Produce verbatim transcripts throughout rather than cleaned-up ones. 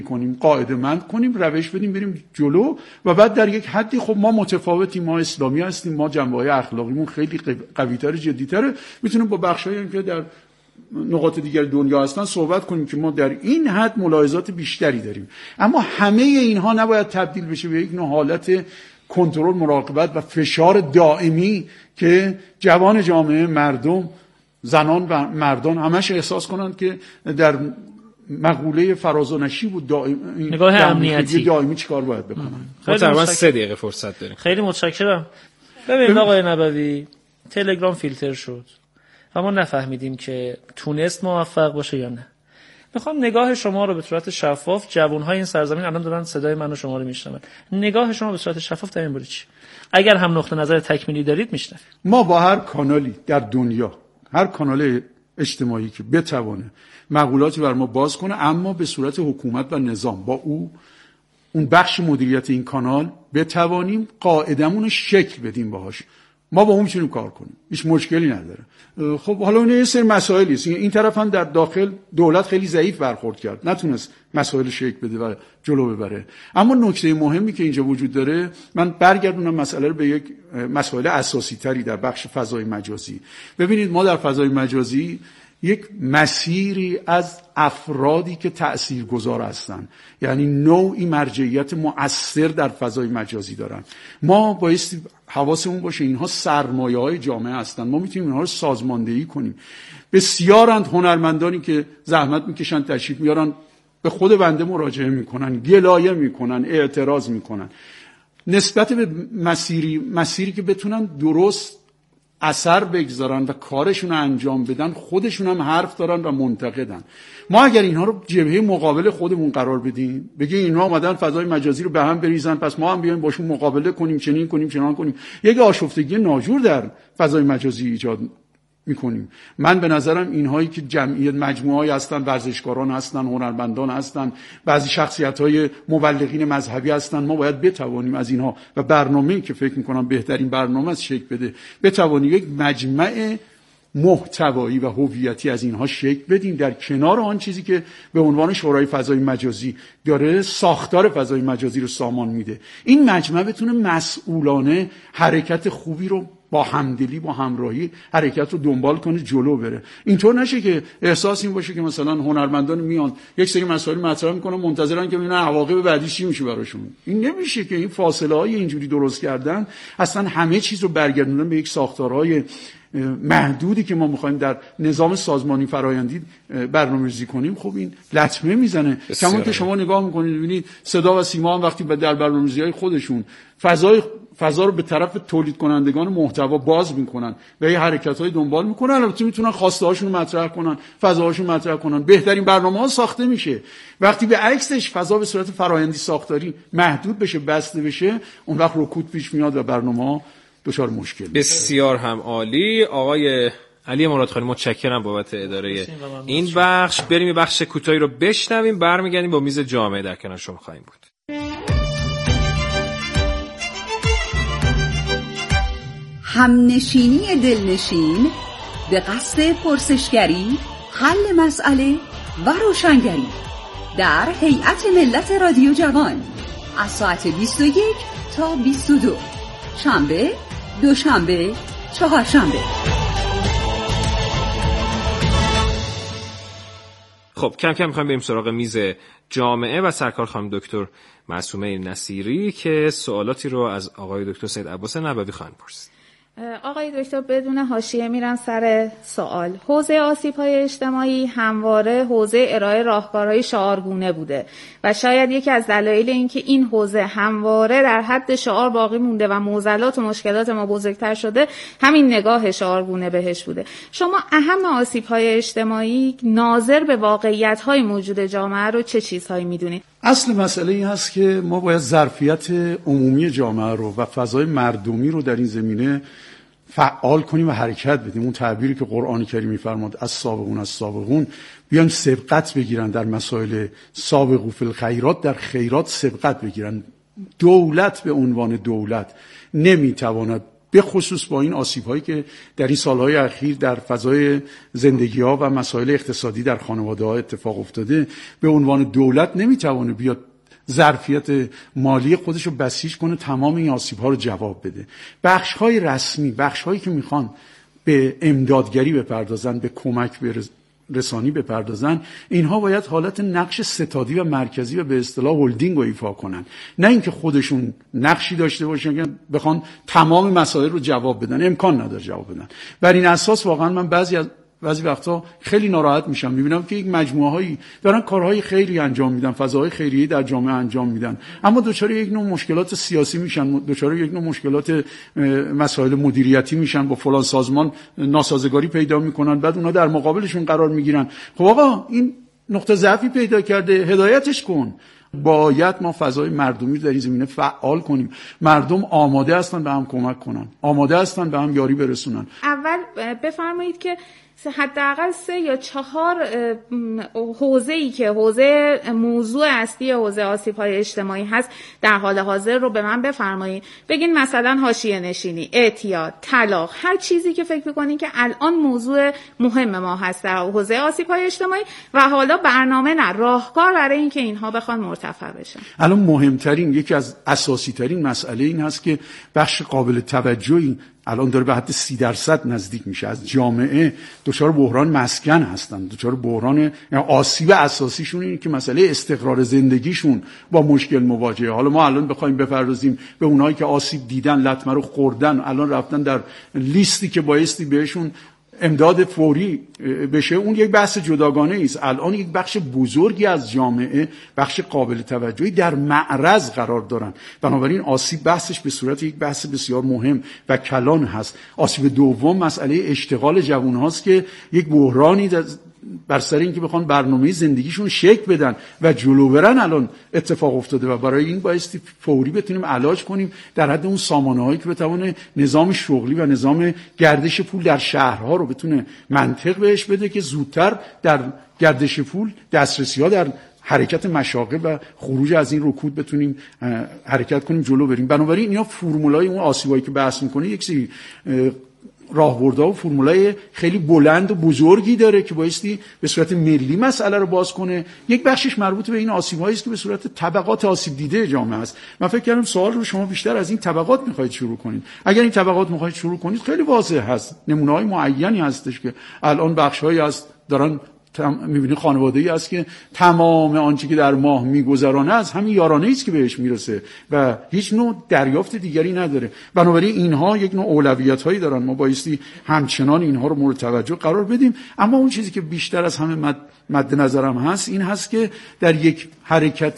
کنیم، قاعده‌مند کنیم، روش بدیم، بریم جلو و بعد در یک حدی خب ما متفاوتیم، ما اسلامی هستیم، ما جنبه‌های اخلاقیمون خیلی قوی‌تر، جدی‌تره، میتونیم با بخشایی که در نقاط دیگر دنیا هستن صحبت کنیم که ما در این حد ملاحظات بیشتری داریم. اما همه اینها نباید تبدیل بشه به یک نوع حالت کنترل، مراقبت و فشار دائمی که جوان جامعه، مردم، زنان و مردان همش احساس کنند که در مقوله فراز و نشیب و دائم نگاه امنیتی دائمی چیکار باید بکنن. ما تقریبا سه دقیقه فرصت داریم. خیلی متشکرم. ببین آقای نبوی، تلگرام فیلتر شد و ما نفهمیدیم که تونست موفق باشه یا نه. میخوام نگاه شما رو به صورت شفاف، جوانهای این سرزمین الان دارن صدای من و شما رو میشنون، نگاه شما به صورت شفاف در این باره چی؟ اگر هم نقطه نظر تکمیلی دارید میشنویم. ما با هر کانالی در دنیا، هر کانال اجتماعی که بتونه مقولاتی بر ما باز کنه، اما به صورت حکومت و نظام با او اون بخش مدیریت این کانال بتوانیم قاعدمون رو شکل بدیم باهاش، ما با اون میتونیم کار کنیم، هیچ مشکلی نداره. خب حالا این یه سری مسائلی است، این طرف هم در داخل دولت خیلی ضعیف برخورد کرد، نتونست مسائل شکل بده و جلو ببره. اما نکته مهمی که اینجا وجود داره، من برگردونم مسئله رو به یک مسائل اساسی تری در بخش فضای مجازی. ببینید ما در فضای مجازی یک مسیری از افرادی که تأثیرگذار هستن، یعنی نوعی مرجعیت مؤثر در فضای مجازی دارن. ما بایستی حواسمون باشه اینها سرمایه‌های جامعه هستن، ما میتونیم اینها رو سازماندهی کنیم. بسیارند هنرمندانی که زحمت میکشن، تشریف میارن، به خود بنده مراجعه میکنن، گلایه میکنن، اعتراض میکنن نسبت به مسیری مسیری که بتونن درست اثر بگذارن و کارشون رو انجام بدن، خودشون هم حرف دارن و منتقدن. ما اگر اینها رو جبهه مقابل خودمون قرار بدیم، بگیم اینها اومدن فضای مجازی رو به هم بریزن، پس ما هم بیایم باشون مقابله کنیم، چنین کنیم چنان کنیم، یک آشفتگی ناجور در فضای مجازی ایجاد میکنیم. من به نظرم اینهایی که جمعیت مجموعه‌ای هستن، ورزشکاران هستن، هنرمندان هستن، بعضی شخصیت‌های مبلغین مذهبی هستن، ما باید بتوانیم از اینها و برنامه‌ای که فکر می‌کنم بهترین برنامه است شکل بده، بتوانیم یک مجمع محتوایی و هویتی از اینها شکل بدیم، در کنار آن چیزی که به عنوان شورای فضای مجازی داره ساختار فضای مجازی رو سامان میده. این مجمع بتونه مسئولانه حرکت خوبی رو با همدلی، با همراهی حرکت رو دنبال کنه، جلو بره. اینطور نشه که احساس این باشه که مثلا هنرمندان میان یک سری مسائل مطرح میکنن، منتظرن که ببینن عواقب بعدی چی میشه براشون. این نمیشه که این فاصله های اینجوری درست کردن اصلا همه چیز رو برگردوندن به یک ساختارهای محدودی که ما میخوایم در نظام سازمانی فرآیندی برنامه‌ریزی کنیم. خب این لطمه میزنه. کما که شما نگاه میکنید ببینید صدا و سیما هم وقتی در برنامه‌ریزی‌های خودشون فضای فضا رو به طرف تولید کنندگان محتوا باز میکنن و یه حرکت‌های دنبال میکنن، البته میتونن خواسته هاشون رو مطرح کنن، فضاهاشون رو مطرح کنن، بهترین برنامه‌ها ساخته میشه. وقتی به عکسش فضا به صورت فرآیندی ساختاری محدود بشه، بسته بشه، اون وقت رکود پیش میاد و برنامه‌ها دچار مشکل. بسیار هم عالی. آقای علی مرادخانی متشکرم بابت اداره این بخش. بریم یه بخش کوتاهی رو بشنویم، برمیگردیم با میز جامعه در کنار شما خواهیم بود. همنشینی دلنشین به قصد پرسشگری، حل مسئله و روشنگری در هیئت ملت رادیو جوان از ساعت بیست و یک تا بیست و دو، شنبه، دوشنبه، چهارشنبه. خب کم کم میخوایم بریم سراغ میز جامعه و سرکار خانم دکتر معصومه نصیری که سوالاتی رو از آقای دکتر سید عباس نبوی خواهند پرسید. آقای دکتر بدون حاشیه میرم سر سوال. حوزه آسیب‌های اجتماعی همواره حوزه ارائه راهکارهای شعارگونه بوده و شاید یکی از دلایل این که این حوزه همواره در حد شعار باقی مونده و معضلات و مشکلات ما بزرگتر شده همین نگاه شعارگونه بهش بوده. شما اهم آسیب‌های اجتماعی ناظر به واقعیت‌های موجود جامعه رو چه چیزهایی می‌دونید؟ اصل مسئله این هست که ما باید ظرفیت عمومی جامعه رو و فضای مردمی رو در این زمینه فعال کنیم و حرکت بدیم. اون تعبیری که قرآن کریم می‌فرماد از سابقون از سابقون، بیان سبقت بگیرن در مسائل سابقو فی الخیرات، در خیرات سبقت بگیرن. دولت به عنوان دولت نمیتواند به خصوص با این آسیب‌هایی که در این سالهای اخیر در فضای زندگی‌ها و مسائل اقتصادی در خانواده‌ها اتفاق افتاده، به عنوان دولت نمیتونه بیاد ظرفیت مالی خودش رو بسیج کنه تمام این آسیب‌ها رو جواب بده. بخش‌های رسمی، بخش‌هایی که میخوان به امدادگری بپردازن، به کمک رسانی بپردازن، اینها باید حالت نقش ستادی و مرکزی و به اصطلاح هلدینگ رو ایفا کنن، نه اینکه خودشون نقشی داشته باشن که بخوان تمام مسائل رو جواب بدن. امکان نداره جواب بدن. بر این اساس واقعا من بعضی از بعضی وقتا خیلی ناراحت میشم، میبینم که یک مجموعه هایی دارن کارهای خیری انجام میدن، فضاهای خیریه در جامعه انجام میدن، اما دچار یک نوع مشکلات سیاسی میشن، دچار یک نوع مشکلات مسائل مدیریتی میشن، با فلان سازمان ناسازگاری پیدا میکنن، بعد اونا در مقابلشون قرار میگیرن. خب آقا این نقطه ضعفی پیدا کرده، هدایتش کن. باید ما فضای مردمی رو در این زمینه فعال کنیم. مردم آماده هستن به هم کمک کنن، آماده هستن به هم یاری برسونن. اول بفرمایید که حداقل سه یا چهار حوزه‌ای که حوزه موضوع اصلی حوزه آسیب‌های اجتماعی هست در حال حاضر رو به من بفرمایید. بگین مثلا حاشیه نشینی، اعتیاد، طلاق، هر چیزی که فکر می‌کنین که الان موضوع مهم ما هست در حوزه آسیب‌های اجتماعی و حالا برنامه نه راهکار برای اینکه اینها بخوان مرتفع بشن. الان مهمترین، یکی از اساسی ترین مسئله این هست که بخش قابل توجهی الان داره به حد سی درصد نزدیک میشه از جامعه دچار بحران مسکن هستن، دچار بحران، یعنی آسیب اساسیشون اینه که مسئله استقرار زندگیشون با مشکل مواجهه. حالا ما الان بخوایم بپردازیم به اونایی که آسیب دیدن، لطمه رو خوردن، الان رفتن در لیستی که بایستی بهشون امداد فوری بشه، اون یک بحث جداگانه است. الان یک بخش بزرگی از جامعه، بخش قابل توجهی در معرض قرار دارن، بنابراین آسیب بحثش به صورت یک بحث بسیار مهم و کلان هست. آسیب دوم مسئله اشتغال جوان هاست که یک بحرانی بر سر این که بخوان برنامه زندگیشون شکل بدن و جلو برن الان اتفاق افتاده و برای این بایستی فوری بتونیم علاج کنیم در حد اون سامانه هایی که بتونه نظام شغلی و نظام گردش پول در شهرها رو بتونه منطق بهش بده که زودتر در گردش پول دسترسی ها در حرکت مشاغل و خروج از این رکود بتونیم حرکت کنیم، جلو بریم. بنابراین اینا فرمولای اون آسیبایی که بحث میکنه یک سری راهبردها و فرمولای خیلی بلند و بزرگی داره که بایستی به صورت ملی مسئله رو باز کنه. یک بخشش مربوط به این آسیب‌هایی است که به صورت طبقات آسیب دیده جامعه است. من فکر کردم سوال رو شما بیشتر از این طبقات می‌خواید شروع کنید. اگر این طبقات می‌خواید شروع کنید خیلی واضح هست، نمونه‌های معینی هستش که الان بخش‌هایی از دارن می‌بینی خانواده‌ای است که تمام آنچه که در ماه می‌گذرانه از همین یارانه‌ای است که بهش میرسه و هیچ نوع دریافت دیگری نداره. بنابراین اینها یک نوع اولویت‌هایی دارن، ما بایستی همچنان اینها رو مورد توجه قرار بدیم. اما اون چیزی که بیشتر از همه مد, مد نظرم هست این هست که در یک حرکت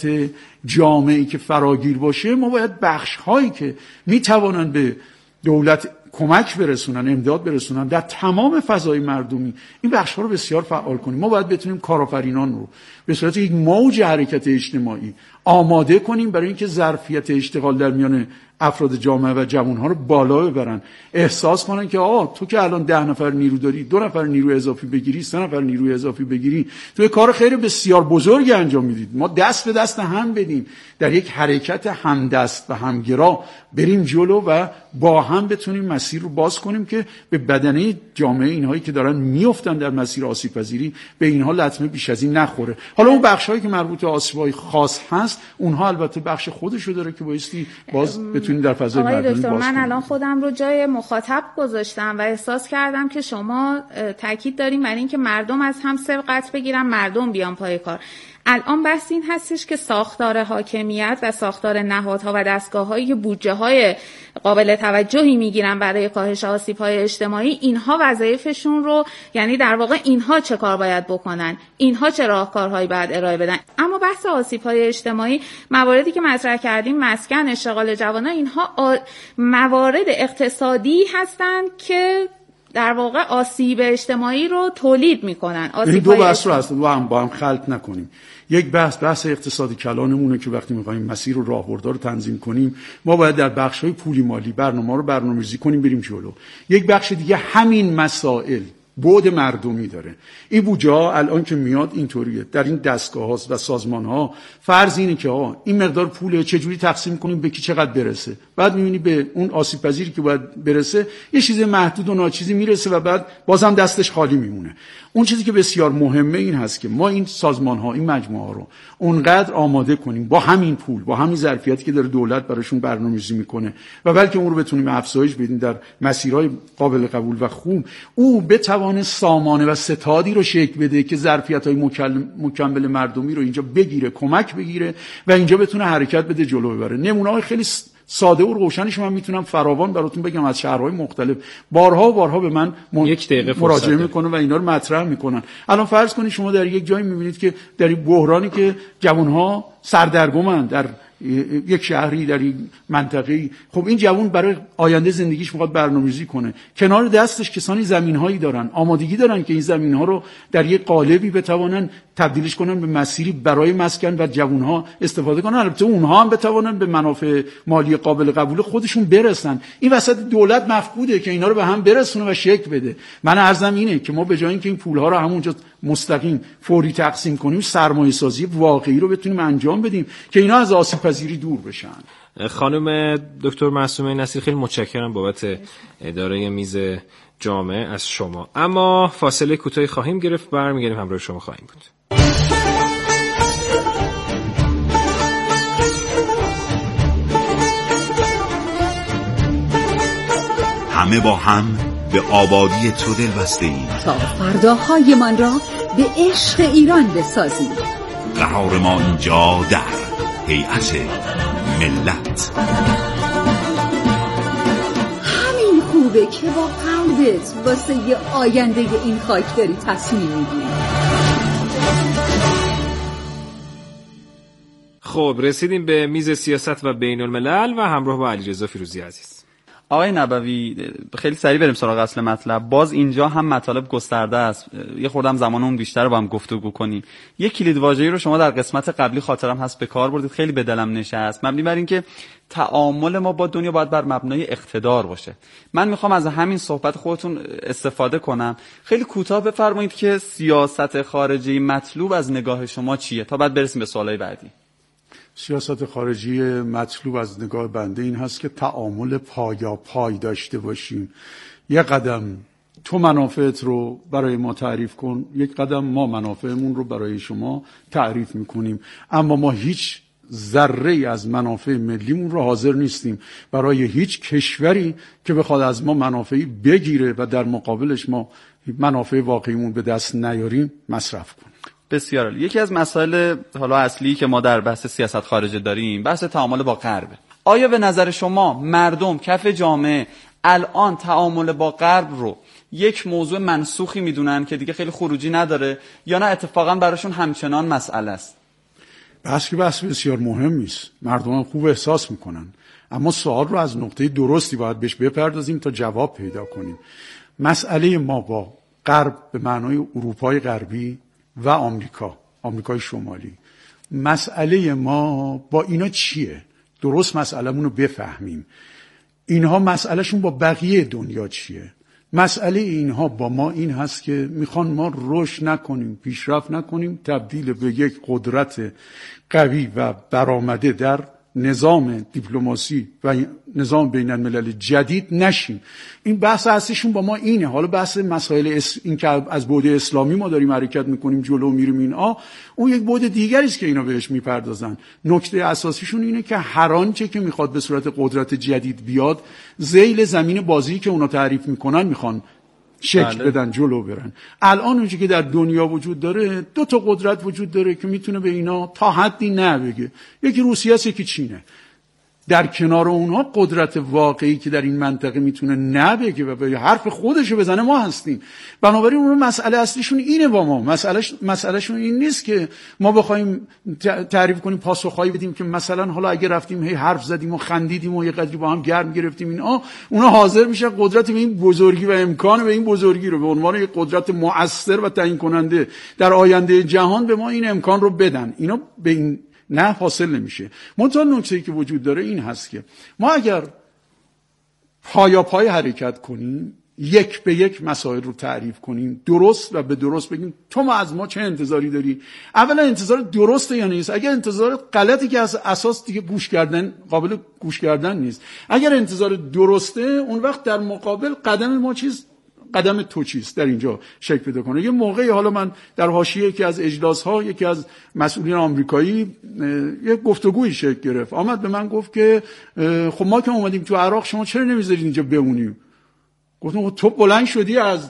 جامعی که فراگیر باشه ما باید بخش‌هایی که می‌توانن به دولت کمک برسونن، امداد برسونن در تمام فضای مردمی، این بخش‌ها رو بسیار فعال کنیم. ما باید بتونیم کارآفرینان رو به صورت یک موج حرکت اجتماعی آماده کنیم برای اینکه ظرفیت اشتغال در میان افراد جامعه و جوان‌ها رو بالا ببرن، احساس کنن که آه تو که الان ده نفر نیرو داری، دو نفر نیرو اضافی بگیری، سه نفر نیروی اضافی بگیری، تو کار خیلی بسیار بزرگی انجام میدید. ما دست به دست هم بدیم، در یک حرکت همدست و همگرا بریم جلو و با هم بتونیم مسیر رو باز کنیم که به بدنه جامعه اینهایی که دارن میافتن در مسیر آسیب پذیری به اینها لطمه بیش از این نخوره. حالا اون بخشایی که مربوط به آسیب‌های خاص هست اونها البته بخش خودشو داره که بایستی باز بتونیم در فضای مردمی باز کنیم. من الان خودم رو جای مخاطب گذاشتم و احساس کردم که شما تاکید داریم بر این که مردم از هم سبقت بگیرن، مردم بیان پای کار. الان بحث این هستش که ساختار حاکمیت و ساختار نهادها و دستگاه‌هایی که بودجه‌های قابل توجهی میگیرن برای کاهش آسیب‌های اجتماعی، اینها وظایفشون رو، یعنی در واقع اینها چه کار باید بکنن، اینها چه راهکارهایی باید ارائه بدن. اما بحث آسیب‌های اجتماعی، مواردی که مطرح کردیم، مسکن، اشتغال جوانان، اینها آ... موارد اقتصادی هستند که در واقع آسیب اجتماعی رو تولید میکنن. این دو بحث رو اصلا با هم با هم خلط نکنیم. یک بحث بحث اقتصادی کلانمونه که وقتی میخوایم مسیر و راهبردها رو تنظیم کنیم ما باید در بخش‌های پولی مالی برنامه رو برنامه‌ریزی کنیم بریم جلو. یک بخش دیگه همین مسائل بعد مردمی داره. این بودجه ها الان که میاد اینطوریه، در این دستگاه هاست و سازمان ها فرض اینه که ها این مقدار پوله چجوری تقسیم کنیم به کی چقدر برسه، بعد میبینی به اون آسیب پذیری که باید برسه یه چیز محدود و ناچیزی میرسه و بعد بازم دستش خالی میمونه. اون چیزی که بسیار مهمه این هست که ما این سازمان ها این مجموعه ها رو اونقدر آماده کنیم با همین پول، با همین ظرفیتی که داره دولت براشون برنامه‌ریزی میکنه و بلکه اون رو بتونیم افزایش بدیم در مسیرهای قابل قبول و خوب، او بتوانه سامانه و ستادی رو شکل بده که ظرفیت‌های مکمل مردمی رو اینجا بگیره، کمک بگیره و اینجا بتونه حرکت بده، جلو ببره. نمونه‌های خیلی ساده و روشنش من میتونم فراوان براتون بگم از شهرهای مختلف. بارها و بارها به من مراجعه میکنه و اینا رو مطرح میکنن. الان فرض کنید شما در یک جایی میبینید که در این بحرانی که جوانها سردرگمن در یک شهری، در یک منطقه‌ای، خب این جوان برای آینده زندگیش میخواد برنامه‌ریزی کنه، کنار دستش کسانی زمین‌هایی دارن، آمادگی دارن که این زمین‌ها رو در یک قالبی بتوانن تبدیلش کنن به مسیری برای مسکن و جوانها استفاده کنن، البته اونها هم بتوانن به منافع مالی قابل قبول خودشون برسن. این وسط دولت مفقوده که اینا رو به هم برسونه و شکل بده. من عرضم اینه که ما به جای اینکه این پول‌ها رو همونجا مستقیم فوری تقسیم کنیم، سرمایه‌سازی واقعی رو بتونیم انجام بدیم که اینا از آسیب پذیری دور بشن. خانم دکتر معصومه نصیر، خیلی متشکرم بابت اداره میز جامعه از شما. اما فاصله کوتاهی خواهیم گرفت، برمیگردیم همراه شما خواهیم بود. همه با هم به آبادی تو دل بسته ایم تا فرداهای من را به عشق ایران بسازیم. قرار ما اینجا در هیئت ملت. همین خوبه که با قلبت واسه یه آینده این خاک داری تصمیم میگیری. خب رسیدیم به میز سیاست و بین الملل و همراه با علیرضا فیروزی عزیز. آقای نبوی، خیلی سریع بریم سراغ اصل مطلب. باز اینجا هم مطالب گسترده است، یه خوردم زمانمون بیشتر با هم گفتگو کنیم. یه کلید واژه‌ای رو شما در قسمت قبلی خاطرم هست به کار بردید، خیلی به دلم نشست، مبنی بر این که تعامل ما با دنیا باید بر مبنای اقتدار باشه. من میخوام از همین صحبت خودتون استفاده کنم، خیلی کوتاه بفرمایید که سیاست خارجی مطلوب از نگاه شما چیه تا بعد برسیم به سوالای بعدی. سیاست خارجی مطلوب از نگاه بنده این هست که تعامل پایا پای داشته باشیم. یک قدم تو منافعت رو برای ما تعریف کن، یک قدم ما منافعمون رو برای شما تعریف میکنیم، اما ما هیچ ذره از منافع ملیمون رو حاضر نیستیم برای هیچ کشوری که بخواد از ما منافعی بگیره و در مقابلش ما منافع واقعیمون به دست نیاریم مصرف کنیم. بسیار عالی. یکی از مسائل حالا اصلی که ما در بحث سیاست خارجه داریم بحث تعامل با غرب. آیا به نظر شما مردم کف جامعه الان تعامل با غرب رو یک موضوع منسوخی میدونن که دیگه خیلی خروجی نداره، یا نه اتفاقا براشون همچنان مسئله است؟ بحث که بحث بسیار مهمی است، مردم هم خوب احساس میکنن، اما سوال رو از نقطه درستی باید بهش بپردازیم تا جواب پیدا کنیم. مسئله ما با غرب به معنای اروپای غربی و آمریکا، آمریکای شمالی، مسئله ما با اینا چیه؟ درست مسئله‌مون رو بفهمیم. اینها مسئلهشون با بقیه دنیا چیه؟ مسئله اینها با ما این هست که میخوان ما رشد نکنیم، پیشرفت نکنیم، تبدیل به یک قدرت قوی و برآمده در نظام دیپلماسی و نظام بین الملل جدید نشیم. این بحث اصلیشون با ما اینه. حالا بحث مسائل اس... این که از بعد اسلامی ما داریم حرکت میکنیم جلو میریم اینا، اون یک بعد دیگری است که اینا بهش میپردازن. نکته اساسیشون اینه که هر آنچه که میخواد به صورت قدرت جدید بیاد ذیل زمین بازی که اونا تعریف میکنن میخوان شکل بله. بدن، جلو برن. الان اونجا که در دنیا وجود داره دو تا قدرت وجود داره که میتونه به اینا تا حدی نه بگه، یکی روسیه است یکی چینه. در کنار اونها قدرت واقعی که در این منطقه میتونه نه بگه و به حرف خودشو بزنه ما هستیم. بنابراین اون مسئله اصلیشون اینه با ما. مسئلهش مسئلهشون این نیست که ما بخوایم تعریف کنیم، پاسخهایی بدیم که مثلا حالا اگه رفتیم هی حرف زدیم و خندیدیم و یه قدری با هم گرم گرفتیم اینا، اونا حاضر میشن قدرت به این بزرگی و امکان به این بزرگی رو به عنوان یک قدرت مؤثر و تعیین کننده در آینده جهان به ما این امکان رو بدن. اینا به این نه حاصل نمیشه. منتها نکته‌ای که وجود داره این هست که ما اگر پایا پای حرکت کنیم یک به یک مسائل رو تعریف کنیم، درست و به درست بگیم تو ما از ما چه انتظاری داری. اولا انتظار درسته یا نیست؟ اگر انتظار غلطی که از اساس دیگه گوش کردن قابل گوش کردن نیست. اگر انتظار درسته، اون وقت در مقابل قدم ما چیز قدم تو چیست در اینجا شکل پیدا کنه. یه موقعی حالا من در حاشیه یکی از اجلاس‌ها یکی از مسئولین آمریکایی یه گفتگویی شکل گرفت، آمد به من گفت که خب ما که اومدیم تو عراق شما چرا نمیذارید اینجا بمونیم؟ گفتم تو بلند شدی از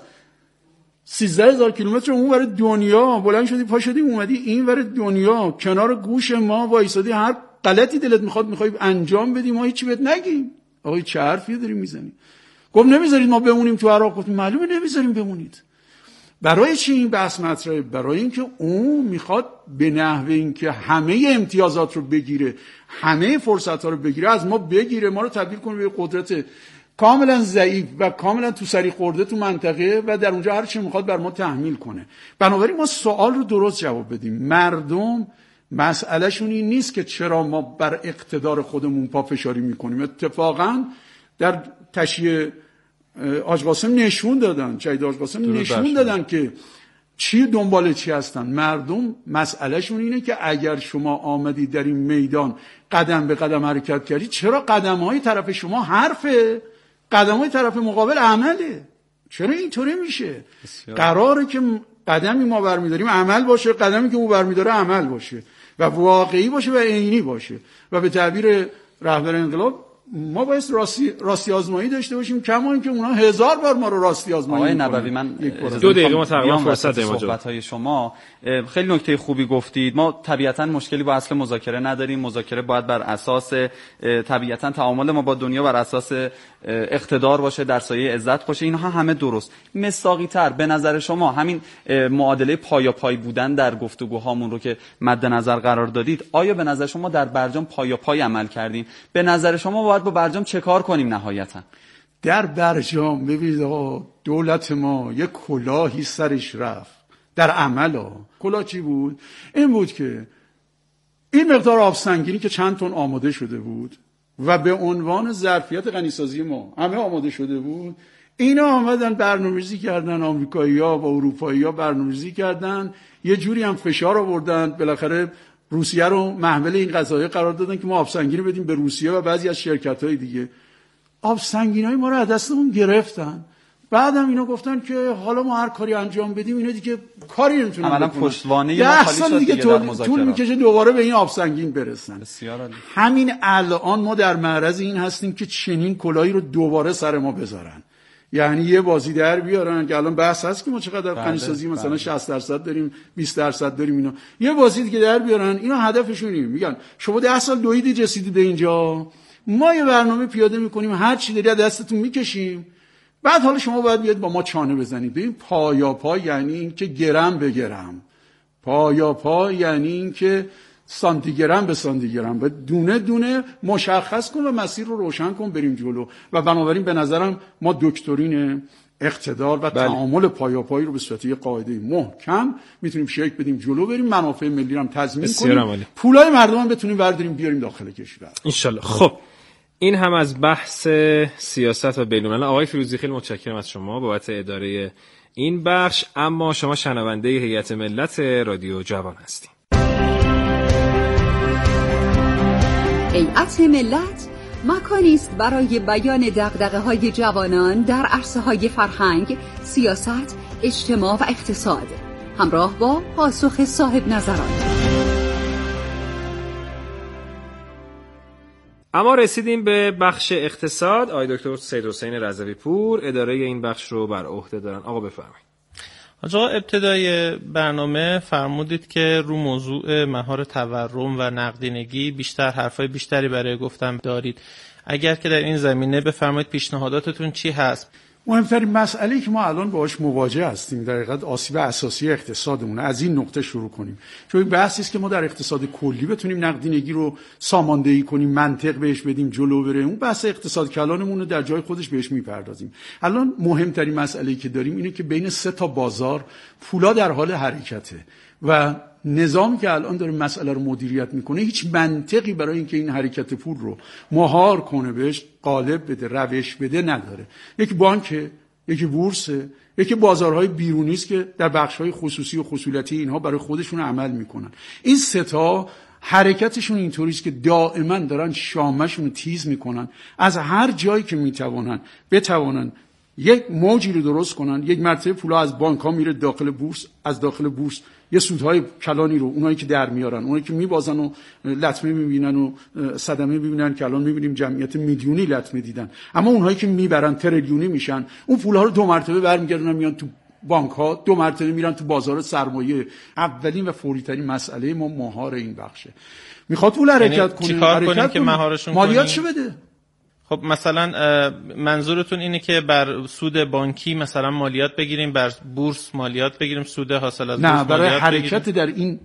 سیزده هزار کیلومتر اون ور دنیا بلند شدی پا شدی اومدی این ور دنیا کنار گوش ما وایسادی، هر غلطی دلت میخواد میخوای انجام بدی، ما هیچی بهت نگیم. آقا چه حرفی داری میزنی؟ گفت نمیذارید ما بمونیم تو عراق. گفتم معلومه نمیذاریم بمونید. برای چی این بحث مطرحه؟ برای اینکه اون میخواد به نحوه اینکه همه امتیازات رو بگیره، همه فرصت‌ها رو بگیره، از ما بگیره، ما رو تبدیل کنه به قدرت کاملا ضعیف و کاملا تو سری خورده تو منطقه و در اونجا هر چی میخواد بر ما تحمیل کنه. بنابراین ما سوال رو درست جواب بدیم. مردم مسئلهشون این نیست که چرا ما بر اقتدار خودمون پافشاری میکنیم. اتفاقا در تشییع حاج قاسم نشون دادن، شهید حاج قاسم نشون دادن که چی دنبال چی هستن. مردم مسئلهشون اینه که اگر شما آمدید در این میدان قدم به قدم حرکت کردید، چرا قدم‌های طرف شما حرفه، قدم‌های طرف مقابل عمله؟ چرا اینطوری میشه؟ بسیار. قراره که قدمی ما برمیداریم عمل باشه، قدمی که او برمیداره عمل باشه و واقعی باشه و عینی باشه. و به تعبیر رهبر انقلاب ما باید راستی راستی آزمایی داشته باشیم، کما اینکه اونا هزار بار ما رو راستی آزمایی می‌کنن. آقای نبوی من دو دقیقه ما تقریبا فرصت داریم. صحبت‌های شما خیلی نکته خوبی گفتید. ما طبیعتاً مشکلی با اصل مذاکره نداریم. مذاکره باید بر اساس طبیعتاً تعامل ما با دنیا بر اساس اقتدار باشه، در سایه عزت باشه. اینها همه درست. مصداقی‌تر به نظر شما همین معادله پایاپای بودن در گفتگوهامون رو که مد نظر قرار دادید، آیا به نظر شما در برجام پایاپای عمل کردیم؟ به نظر شما باید با برجام چه کار کنیم نهایتاً؟ در برجام ببینید آقا، دولت ما یک کلاهی سرش رفت در عمل ها. کلاه چی بود؟ این بود که این مقدار آب سنگینی که چند تن آماده شده بود و به عنوان ظرفیت غنیسازی ما همه آماده شده بود، اینا آمدن برنامه‌ریزی کردن، آمریکایی‌ها و اروپایی‌ها برنامه‌ریزی کردن، یه جوری هم فشار آوردن، بالاخره روسیه رو محمل این قضایا قرار دادن که ما آب سنگینی بدیم به روسیه و بعضی از شرکت‌های دیگه. آب سنگینای ما رو از دستمون گرفتن. بعدم اینا گفتن که حالا ما هر کاری انجام بدیم اینا دیگه کاری نمیتونن بکنن. عملاً پشتوانه ما خالی شد دیگه در مذاکرات. طول میکشه دوباره به این آب سنگین برسن. بسیار عالی. همین الان ما در معرض این هستیم که چنین کلاهی رو دوباره سر ما بذارن. یعنی یه بازی در بیارن که الان بحث هست که ما چقدر غنیسازی مثلا بله. شصت درصد داریم، بیست درصد داریم، اینا یه بازی دیگه در بیارن. اینا هدفشون اینه، میگن شما ده سال دویدید رسیدید به اینجا، ما یه برنامه پیاده میکنیم، هر چی داری از دستتون میکشیم، بعد حالا شما باید بیاد با ما چانه بزنید. ببین پایاپا یعنی این که گرم به گرم، پایاپا یعنی این که سانتی گرم به سانتی گرم، و دونه دونه مشخص کن و مسیر رو روشن کن بریم جلو. و بنابراین به نظرم ما دکترین اقتدار و بله. تعامل پایاپایی رو به صورت یه قاعده محکم میتونیم شکل بدیم، جلو بریم، منافع ملی رو هم تضمین کنیم، پولای مردم هم بتونیم برداریم بیاریم داخل کشور ان شاء الله. خب این هم از بحث سیاست و بین‌الملل. آقای فیروزی خیلی متشکرم از شما بابت اداره این بخش. اما شما شنونده هیئت ملت رادیو جوان هستید. هیئت ملت مکانی است برای بیان دغدغه‌های جوانان در عرصه‌های فرهنگ، سیاست، اجتماع و اقتصاد، همراه با پاسخ صاحب نظران. اما رسیدیم به بخش اقتصاد. آقای دکتر سید حسین رضوی پور اداره این بخش رو بر عهده دارن. آقا بفرمایید. آقا ابتدای برنامه فرمودید که رو موضوع مهار تورم و نقدینگی بیشتر حرفای بیشتری برای گفتن دارید. اگر که در این زمینه بفرمایید پیشنهاداتتون چی هست؟ مهمترین مسئله‌ای که ما الان باهاش مواجه هستیم در حقیقت آسیب اساسی اقتصادمون، از این نقطه شروع کنیم، چون این بحثی است که ما در اقتصاد کلی بتونیم نقدینگی رو ساماندهی کنیم، منطق بهش بدیم، جلو بره. اون بحث اقتصاد کلانمون رو در جای خودش بهش میپردازیم. الان مهمترین مسئله‌ای که داریم اینه که بین سه تا بازار پولا در حال حرکته و نظامی که الان داره مسئله رو مدیریت میکنه هیچ منطقی برای اینکه این حرکت پول رو مهار کنه، بهش قالب بده، روش بده نداره. یک بانک یکی بورسه، یکی بازارهای بیرونی است که در بخش‌های خصوصی و خصولتی اینها برای خودشون عمل میکنن. این سه تا حرکتشون اینطوری است که دائما دارن شامشون تیز میکنن، از هر جایی که میتوانن بتوانن یک موجی رو درست کنن. یک مرتبه پولا از بانک ها میره داخل بورس، از داخل بورس یه سودهای کلانی رو اونایی که در میارن، اونایی که میبازن و لطمه میبینن و صدمه میبینن که الان میبینیم جمعیت میلیونی لطمه دیدن، اما اونهایی که میبرن تریلیونی میشن، اون پولها رو دو مرتبه برمیگردن میان تو بانک ها، دو مرتبه میرن تو بازار سرمایه. اولین و فوری ترین مسئله ما مهار این بخشه. میخواد پول حرکت کنه، چیکار کنیم که مهارشون کنیم؟ مالیاتشو بده. خب مثلا منظورتون اینه که بر سود بانکی مثلا مالیات بگیریم، بر بورس مالیات بگیریم، سود حاصل از بورس نه، برای حرکت بگیریم؟ در این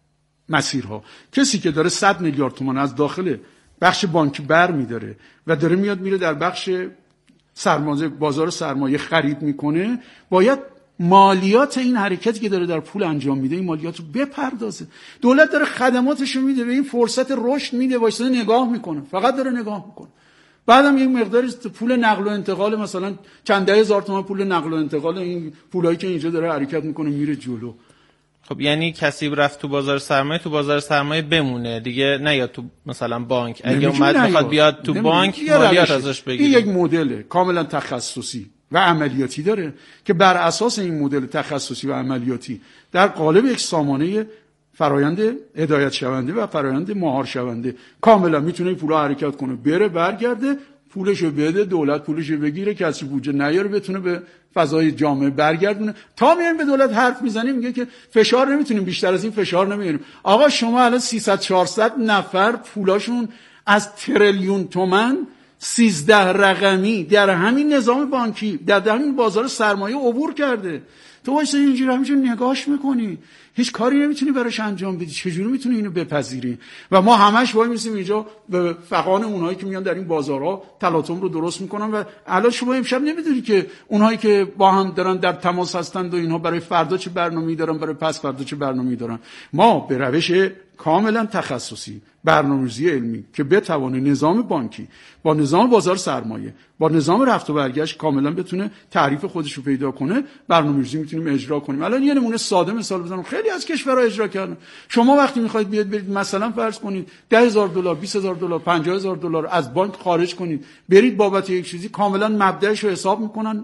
مسیرها کسی که داره صد میلیارد تومان از داخل بخش بانکی بر میداره و داره میاد میره در بخش سرمایه بازار سرمایه خرید میکنه، باید مالیات این حرکتی که داره در پول انجام میده این مالیات رو بپردازه. دولت داره خدماتش رو میده، به این فرصت رشد میده، وایساده نگاه میکنه، فقط داره نگاه میکنه. بعدم یک مقداری پول نقل و انتقال، مثلا چند ده هزار تومان پول نقل و انتقال، این پولایی که اینجا داره حرکت میکنه میره جلو. خب یعنی کسی رفت تو بازار سرمایه، تو بازار سرمایه بمونه دیگه، نیاد تو مثلا بانک. اگه اومد میخواد بیاد تو بانک مالیات ازش بگیره. این یک مدل کاملا تخصصی و عملیاتی داره که بر اساس این مدل تخصصی و عملیاتی در قالب یک سامانه فرایند هدایت شونده و فرایند مهار شونده کاملا میتونه این پولا حرکت کنه، بره برگرده، پولشو بده، دولت پولشو بگیره، کسی بودجه نیاره، بتونه به فضای جامعه برگردونه. تا میایم به دولت حرف میزنیم میگه که فشار نمیتونیم، بیشتر از این فشار نمیاریم. آقا شما الان سیصد چهارصد نفر پولاشون از تریلیون تومان سیزده رقمی در همین نظام بانکی، در همین بازار سرمایه عبور کرده. تو واسه اینجوری همینجوری نگاهش میکنی، هیچ کاری نمیتونی براش انجام بدی، چجوری میتونی اینو بپذیری؟ و ما همش وای میسیم اینجا به فقان اونهایی که میان در این بازارها تلاطم رو درست میکنن. و الان شما امشب نمیدونی که اونهایی که با هم دارن در تماس هستند و اینها برای فردا چه برنامه‌ای دارن، برای پس فردا چه برنامه‌ای دارن. ما به روش کاملا تخصصی، برنامه‌ریزی علمی که بتونه نظام بانکی با نظام بازار سرمایه با نظام رفت و برگشت کاملا بتونه تعریف خودش رو پیدا کنه، برنامه‌ریزی میتونیم اجرا کنیم. الان یه نمونه ساده مثال بزنم، خیلی از کشورها اجرا کردن. شما وقتی میخواید بیاد برید مثلا فرض کنید ده هزار دلار، بیست هزار دلار، پنجاه هزار دلار از بانک خارج کنید، برید بابت یک چیزی، کاملا مبدأش رو حساب میکنن،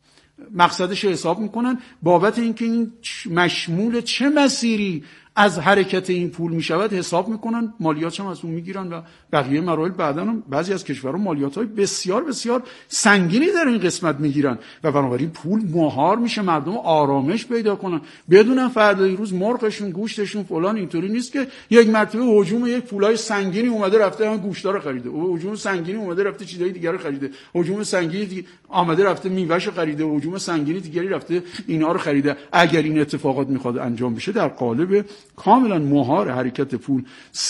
مقصدش رو حساب میکنن، بابت اینکه این مشمول چه مسیری از حرکت این پول میشود حساب میکنن، مالیاتش هم از اون میگیرن و بقیه مراحل. بعداً هم بعضی از کشورها مالیات‌های بسیار بسیار سنگینی در این قسمت میگیرن و بنابراین پول مهار میشه، مردم آرامش پیدا کنن، بدونن فردای روز مرغشون، گوشتشون فلان اینطوری نیست که یک مرتبه هجوم یک پولای سنگینی اومده رفته هم گوشتا رو خریده، هجوم سنگینی اومده رفته چیزای دیگر رو خریده، هجوم سنگینی دیگه آمده رفته میوه‌شو خریده، هجوم سنگینی دیگری رفته اینا رو خریده. اگر این اتفاقات میخواد انجام بشه در قالب کاملا مهار حرکت پول،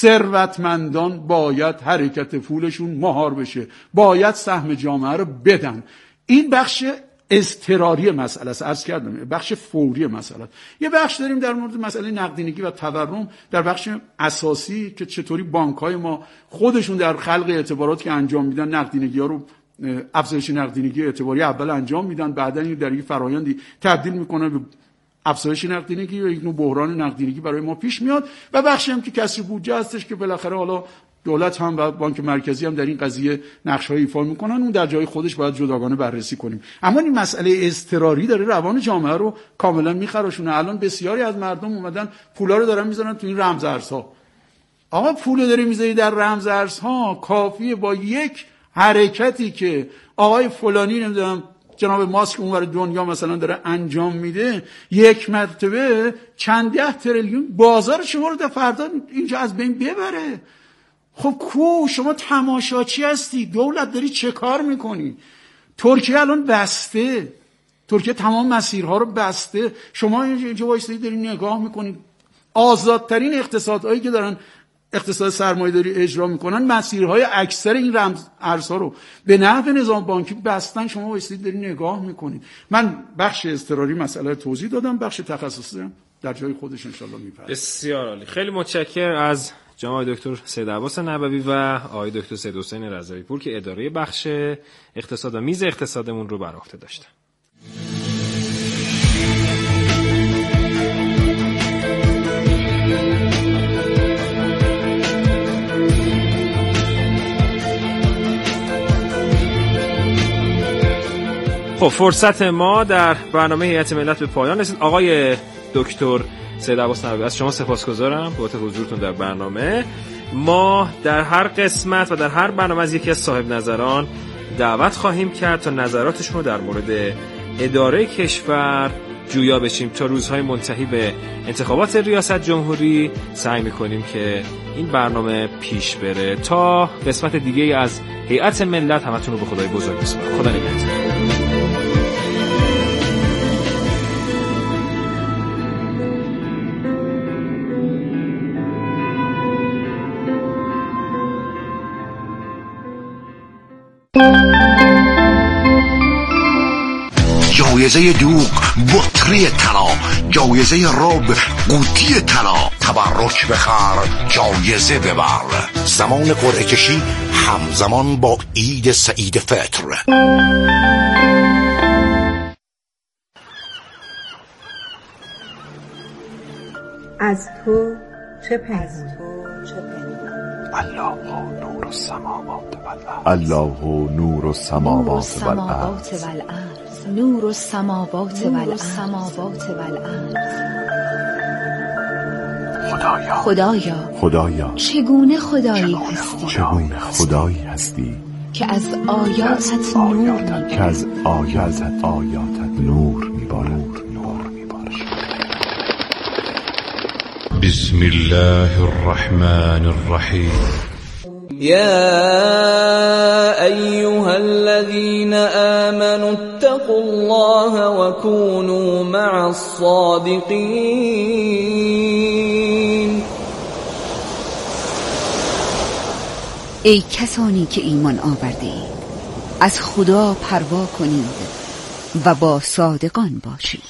ثروتمندان باید حرکت پولشون مهار بشه، باید سهم جامعه رو بدن. این بخش اضطراری مسئله است، عرض کردم بخش فوری مسئله. یه بخش داریم در مورد مسئله نقدینگی و تورم، در بخش اساسی که چطوری بانک‌های ما خودشون در خلق اعتبارات که انجام میدن نقدینگی‌ها رو، افزایش نقدینگی اعتباری اول انجام میدن، بعداً در یک فرآیندی تبدیل میکنن به افزایش نقدینگی و یک نوع بحران نقدینگی برای ما پیش میاد. و بخشی هم که کسری بودجه هستش که بالاخره حالا دولت هم و بانک مرکزی هم در این قضیه نقش‌های ایفا میکنن، اون در جای خودش باید جداگانه بررسی کنیم. اما این مسئله اضطراری داره روان جامعه رو کاملا میخراشونه. الان بسیاری از مردم اومدن پولا رو دارن میذارن تو این رمزارزها. آقا پول داری میذاری در رمزارزها، کافیه با یک حرکتی که آقای فلانی نمیدونم جناب ماسک اونور دنیا مثلا داره انجام میده، یک مرتبه چند ده تریلیون بازار شما رو در فردا اینجا از بین ببره. خب کو شما تماشاچی هستی، دولت داری چه کار میکنی؟ ترکیه الان بسته، ترکیه تمام مسیرها رو بسته، شما اینجا وایسادی داری نگاه میکنید. آزادترین اقتصادهایی که دارن اقتصاد سرمایه‌داری اجرا میکنن مسیرهای اکثر این رمز ارزها رو به نحو نظام بانکی بستن، شما وایسادید داری نگاه میکنید. من بخش اضطراری مسئله توضیح دادم، بخش تخصصی در جای خودش ان شاء الله میپرسم. بسیار عالی، خیلی متشکرم از جناب دکتر سید عباس نبوی و آقای دکتر سید حسین رضوی پور که اداره بخش اقتصاد و میز اقتصادمون رو بر عهده داشتن. خب فرصت ما در برنامه هیئت ملت به پایان رسید. آقای دکتر سید عباس نبوی از شما سپاسگزارم بابت حضورتون در برنامه. ما در هر قسمت و در هر برنامه از یکی از صاحب نظران دعوت خواهیم کرد تا نظراتشون رو در مورد اداره کشور جویا بشیم. تا روزهای منتهی به انتخابات ریاست جمهوری سعی میکنیم که این برنامه پیش بره. تا قسمت دیگه از هیئت ملت همتون رو به خدای بزرگ بسپارم. خدا نگهدار. جایزه دوغ بطری طلا، جایزه رب قوطی طلا، تبرک بخر جایزه ببر. زمان قرعه کشی همزمان با عید سعید فطر. از تو چه پنهان؟ الله نور السماوات والارض، الله نور السماوات والارض، نور السماوات والارض. خدایا خدایا خدایا چگونه خدایی هستی، چگونه خدایی هستی که از آیاتت نور که از آیاتت آیاتت نور میبارد. بسم الله الرحمن الرحیم. يا أيها الذين آمنوا اتقوا الله وكونوا مع الصادقين. ای کسانی که ایمان آورده اید، از خدا پروا کنید و با صادقان باشید.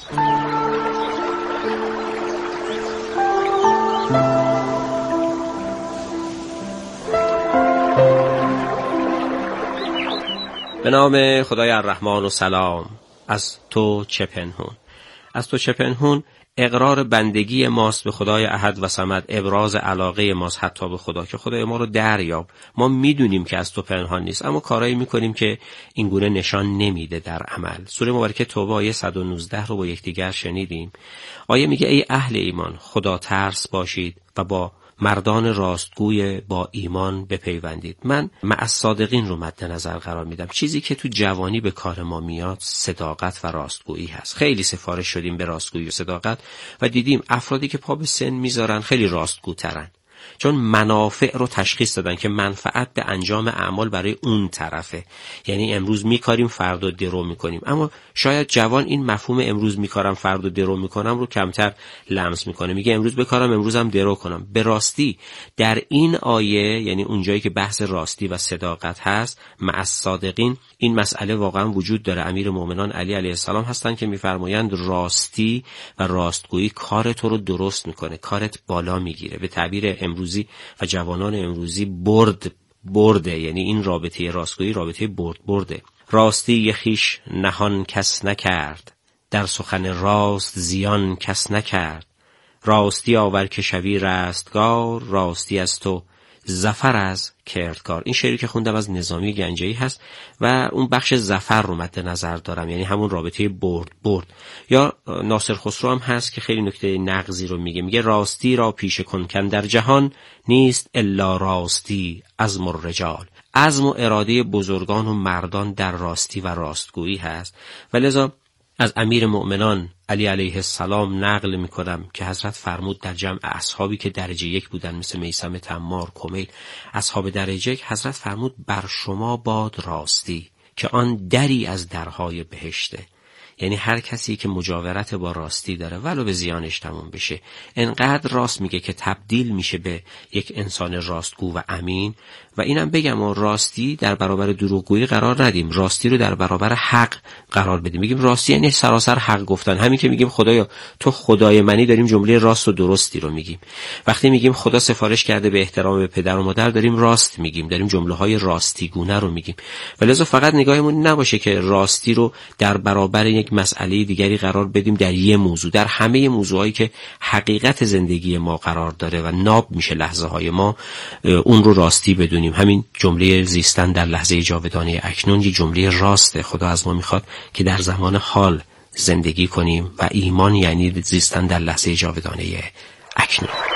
به نام خدای الرحمن و سلام. از تو چه پنهون؟ از تو چه پنهون اقرار بندگی ماست به خدای احد و صمد، ابراز علاقه ماست حتی به خدا که خدای ما رو دریاب. ما میدونیم که از تو پنهان نیست، اما کارایی میکنیم که این گونه نشان نمیده در عمل. سوره مبارکه توبه آیه صد و نوزده رو با یکدیگر شنیدیم. آیه میگه ای اهل ایمان خدا ترس باشید و با مردان راستگوی با ایمان بپیوندید. من مع الصادقین رو مد نظر قرار میدم. چیزی که تو جوانی به کار ما میاد صداقت و راستگویی هست. خیلی سفارش شدیم به راستگویی و صداقت و دیدیم افرادی که پا به سن میذارن خیلی راستگوترن، چون منافع رو تشخیص دادن که منفعت به انجام اعمال برای اون طرفه. یعنی امروز میکاریم فردا درو میکنیم، اما شاید جوان این مفهوم امروز میکارم فردا درو میکنم رو کمتر لمس میکنه. میگه امروز بکارم امروزم درو کنم. به راستی در این آیه، یعنی اونجایی که بحث راستی و صداقت هست، مع الصادقین این مسئله واقعا وجود داره. امیر مومنان علی علیه السلام هستن که میفرمایند راستی و راستگویی کار تو رو درست میکنه، کارت بالا میگیره. به تعبیر امروزی و جوانان امروزی برد برده، یعنی این رابطه راستگویی رابطه برد برده. راستی خویش نهان کس نکرد، در سخن راست زیان کس نکرد. راستی آور که شوی رستگار، راستی از تو ظفر از کردگار. این شعری که خوندم از نظامی گنجه‌ای هست و اون بخش ظفر رو مد نظر دارم، یعنی همون رابطه برد برد. یا ناصر خسرو هم هست که خیلی نکته نغزی رو میگه، میگه راستی را پیش کن کن در جهان، نیست الا راستی عزم الرجال. عزم و اراده بزرگان و مردان در راستی و راستگویی هست. ولذا از امیر مؤمنان علی علیه السلام نقل میکنم که حضرت فرمود در جمع اصحابی که درجه یک بودن مثل میثم تمار، کمیل، اصحاب درجه یک، حضرت فرمود بر شما باد راستی که آن دری از درهای بهشته. یعنی هر کسی که مجاورت با راستی داره ولو به زیانش تموم بشه، انقدر راست میگه که تبدیل میشه به یک انسان راستگو و امین. و اینم بگم و راستی در برابر دروغگویی قرار ندیم، راستی رو در برابر حق قرار بدیم. میگیم راستی یعنی سراسر حق گفتن. همین که میگیم خدایا تو خدای منی، داریم جمله راست و درستی رو میگیم. وقتی میگیم خدا سفارش کرده به احترام به پدر و مادر، داریم راست میگیم، داریم جمله های راستیگونه رو میگیم. ولذا فقط نگاهمون نباشه که راستی رو در برابر یک مسئله دیگری قرار بدیم در یه موضوع. در همه موضوعایی که حقیقت زندگی ما قرار داره و ناب میشه لحظه های ما، اون رو راستی بدونیم. کنیم. همین جمله زیستن در لحظه جاودانه اکنون یه جمله راسته. خدا از ما میخواد که در زمان حال زندگی کنیم و ایمان یعنی زیستن در لحظه جاودانه اکنون.